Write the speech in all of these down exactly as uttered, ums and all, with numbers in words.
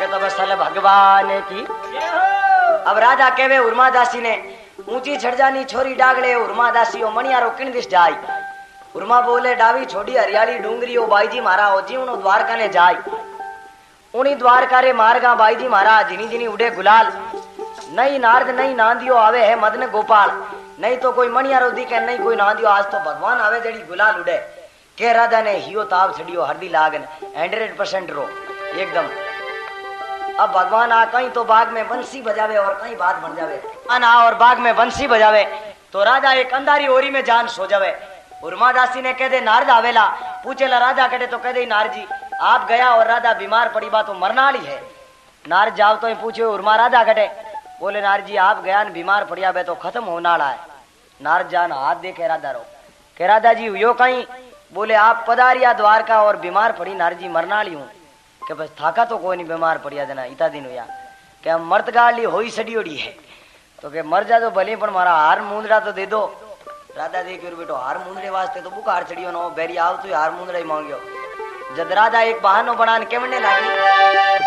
भगत बसल भगवान की। अब राजा कहवे उर्मादासी ने ऊंची छड़जानी छोरी डागले उर्मादासी ओ मणियारो किन दिस जाय। उर्मा बोले डावी छोड़ी हरियाली डूंगरी ओ बाईजी मारा ओ जीवनो द्वारका ने जाय। उनी द्वारका रे मार्गा बाईजी मारा जिनी जिनी उड़े गुलाल। नहीं नारद नहीं नांदियो आवे है मदन गोपाल। नहीं तो कोई मणियारो दिखे नहीं कोई नांदियो आज तो भगवान आवे जड़ी गुलाल उड़े। के राजा ने हियो ताव छड़ियो हरदी लागन हंड्रेड परसेंट रो एकदम। अब भगवान आ कहीं तो बाग में बंसी बजावे और कहीं बात बन जावे। अना और बाग में बंसी बजावे तो राजा एक अंधारी ओरी में जान सो जावे। उर्मादासी ने कह दे नारद आवेला पूछेला राजा कहे तो कह दे नारद जी आप गया और राजा बीमार पड़ी बात तो मरना वाली है। नारद जाओ तो पूछे उर्मा राजा कटे बोले नारद जी आप गया बीमार पड़िया बे तो खत्म होने वाला है। नारद जान हाथ दे के राजा रो के राजा जी यो कहीं बोले आप पधारिया द्वारका और बीमार पड़ी नारद जी मरना वाली हूँ के बस थाका तो कोई नहीं बीमार पड़िया देना इतना दिन हुआ कि हम मर्त गाली हो सड़ियोड़ी है तो के मर जा तो भले पर मारा हार मूंदड़ा तो दे दो। राजा देख बेटो हार मूंदड़े वास्ते तो बुखार चढ़ियो नो बेरी आओ तो हार मूंदड़ा ही मांगियो। जद राजा एक बहानो बनाने केवने लागी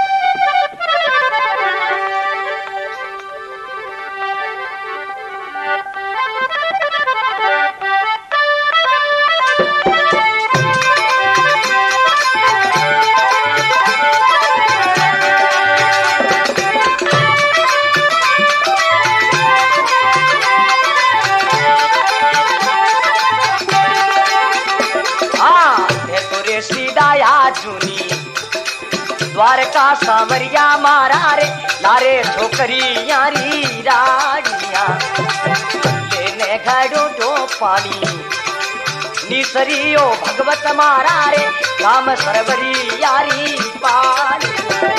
द्वारका सावरिया मारा रे लारे छोकरी यारी राड़िया लेने घड़ो तो पानी निसरियो भगवत मारा रे काम सरवरी यारी पानी।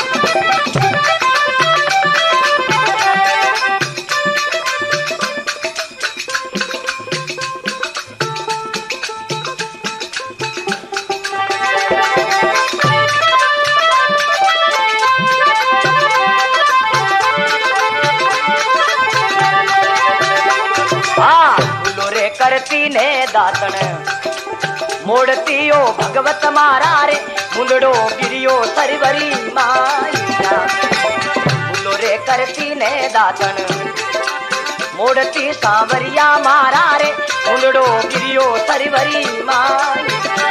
करती ने दातन मोड़ती ओ भगवत मारा रे मुंदड़ो गिरियो सरवरी माया। बुलो रे करती ने दातन मोड़ती सांवरिया मारा रे मुंदड़ो गिरियो सरवरी माया।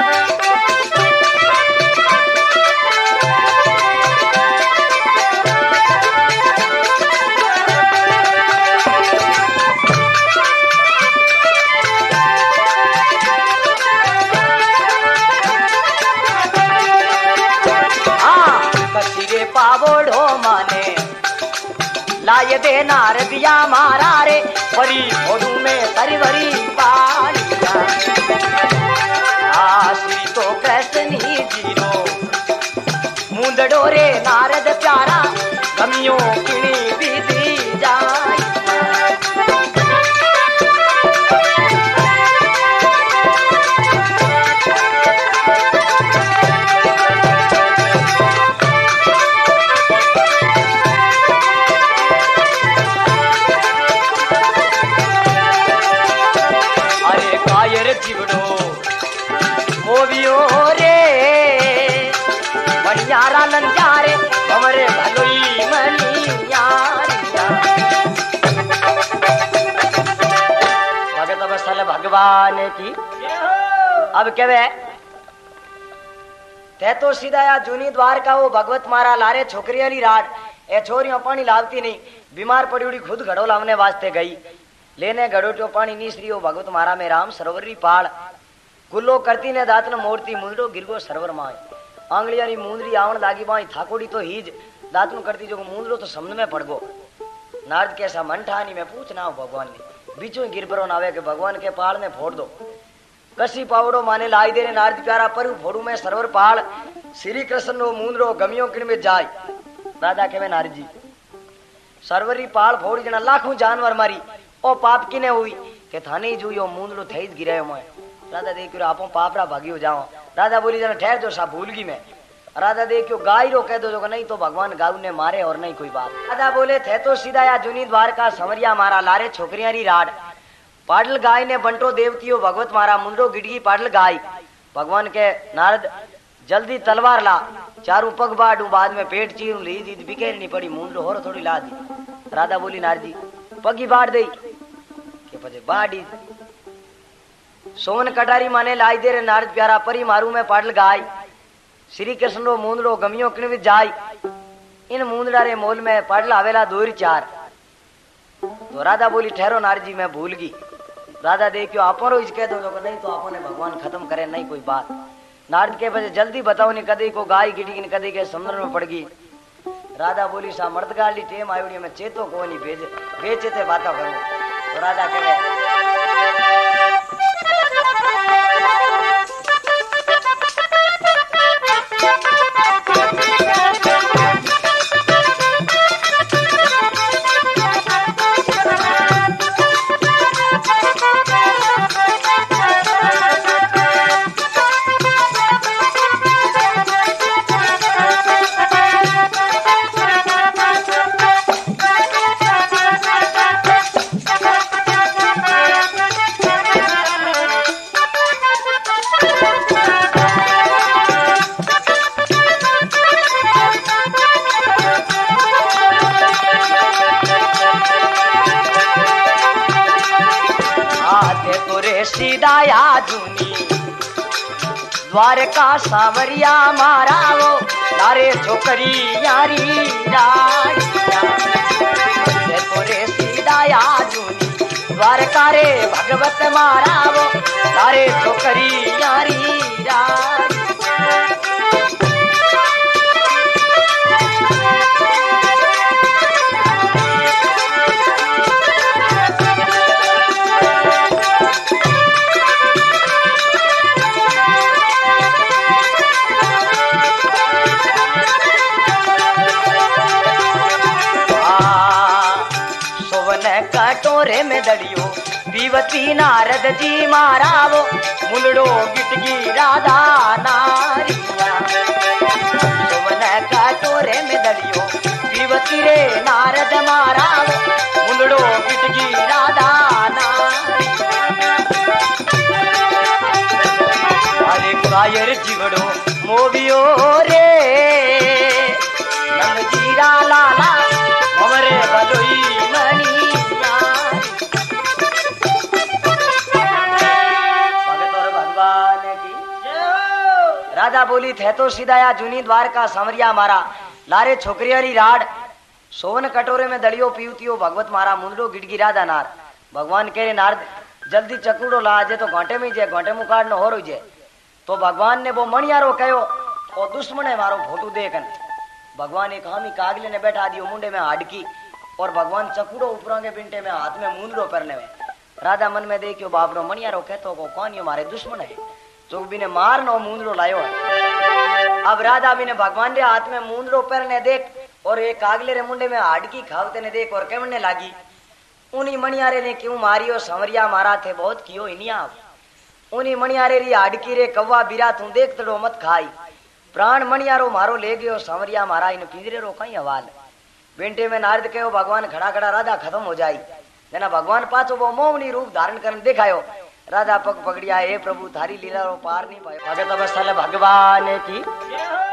पावोड़ो माने लाए दे नारदिया मारा रे परी ओडू में सरवरी पालिया। आश्री तो कृष्ण ही जीरो मुंदड़ो रे नारद प्यारा गमियों किणी बीती जाए। नंजारे हमरे भलोई मणियारिया भगत बसल भगवान की। अब कहवे ते तो सीधा या जूनी द्वारका वो भगवत मारा लारे छोकरी वाली राड ए छोरियों पानी लावती नहीं बीमार पड़ी उड़ी खुद घड़ो लावने वास्ते गई लेने घड़ो तो पानी नीसरी हो भगवत मारा में राम सरोवरी पाड़ गुल्लो करती ने दातन मोड़ती मुंडो गिरगो सरवर माए आंगलियारी मुंदरी आवण लागी बाई थाकोड़ी तो हीज दातन करती जो मुंदरो तो समझ में पड़ गो। नारद कैसा मन ठानी में पूछना हो भगवान ने बीचों गिर परो नावे के भगवान के पाड़ में फोड़ दो कसी पावड़ो माने लाई दे नारद प्यारा पर फोड़ू में सरवर पाड़ श्री कृष्ण नो मुंदरो गमियों किन में जाय। राजा के नारद जी सरवरी पाड़ फोड़ जना लाखों जानवर मारी ओ पाप किने हुई के थाने ही जुयो मुंदरो थई गिरायो मैं। राजा देखियो आपो पापरा भागियो जाओ। राजा बोली जना ठहर जो सा भूल गई मैं। राजा देखियो गाय रो कह दो जो नहीं तो भगवान गाऊ ने मारे और नहीं कोई बात। राजा बोले थे तो सीधा या जूनी द्वारका संवरिया मारा लारे छोकरिया री राड पाडल गाय ने बंटो देवतियों भगवत मारा मुंडो गिड़गी पाडल गाय। भगवान के नारद जल्दी तलवार ला चारू पग बाडू बाद में पेट चीरू ली दी बिखेर नहीं पड़ी मुंडो होर थोड़ी ला दी। राधा बोली नारद जी पगी बाड़ दई के पछे बाड़ी सोन कटारी माने लाई दे रे नारद प्यारा परी मारू में पाडल गाय श्री कृष्ण रो मुंदड़ो गमियो किणवी जाय इन मुंदड़ा रे मोल में पाडल आवेला दो चार। तो राधा बोली ठहरो नारद जी मैं भूल गई। राधा देखियो आपो रो इस कह दो तो नहीं तो आपो ने भगवान खत्म करे नहीं कोई बात। नारद के बजे जल्दी बताओ नहीं कदी को गाय गिड़ी ने कदी के समुद्र में पड़ गई। राधा बोली सा मर्द गाली टेम आईडी में चेतो को नहीं भेज बेचे ते बाता करो। तो राधा कहे सीधाया जूनी द्वारका सावरिया मारा वो लारे छोकरी यारी रे सीधाया जूनी द्वारका रे भगवत मारा वो लारे छोकरी यारी कटोरे में दड़ियो पीवती नारद जी मारा वो मुलड़ो गिटगी राधा नारिया। सोवन कटोरे में दड़ियो पीवती रे नारद मारा वो मुलड़ो गिटगी राधा नारिया। अरे कायर जीवड़ो मोबियो रे नम जीरा लाला हमरे बलोई मनी। राधा बोली थे तो सीधाया जूनी द्वारका सांवरिया मारा लारे छोकरियारी राड सोवन कटोरे में दलियो पीवतियो भगवत मारा मुंडो गिड़गी राधा नार। भगवान कह रहे नारद जल्दी चकूड़ो ला जे तो घंटे में जे घंटे मुकाड़ न हो रही जे। तो भगवान ने वो मणियारो कहो और दुश्मन है मारो फोटो देखन। भगवान एक हामी कागले ने बैठा दियो मुंडे में हाडकी और भगवान चकूड़ो ऊपरों के बिंटे में हाथ में मुंडो परने में। राधा मन में देखियो बापरो मणियारो कहतो को कौन यो मारे दुश्मन है तो भी ने मार नो मुंदरो लायो है। अब राधा भी ने भगवान रे हाथ में मुंदरो पहनने देख और एक कागले रे मुंडे में हाडकी खावते ने देख और कहने लागी उन्हीं मणियारे ने क्यों मारियो संवरिया मारा थे बहुत कियो इनिया। उन्हीं मणियारे री हाडकी रे कौवा बिरा तू देख तड़ो मत खाई प्राण मणियारो मारो ले गयो संवरिया मारा इन पिंजरे रो कई हवाल। बेंटे में नारद कहो भगवान खड़ा खड़ा राधा खत्म हो जाई जना भगवान पाछो वो मोहनी रूप धारण कर दिखायो। राधा पग पकड़िया हे प्रभु थारी लीला रो पार नहीं पायो। भगत अवस्था भगवान की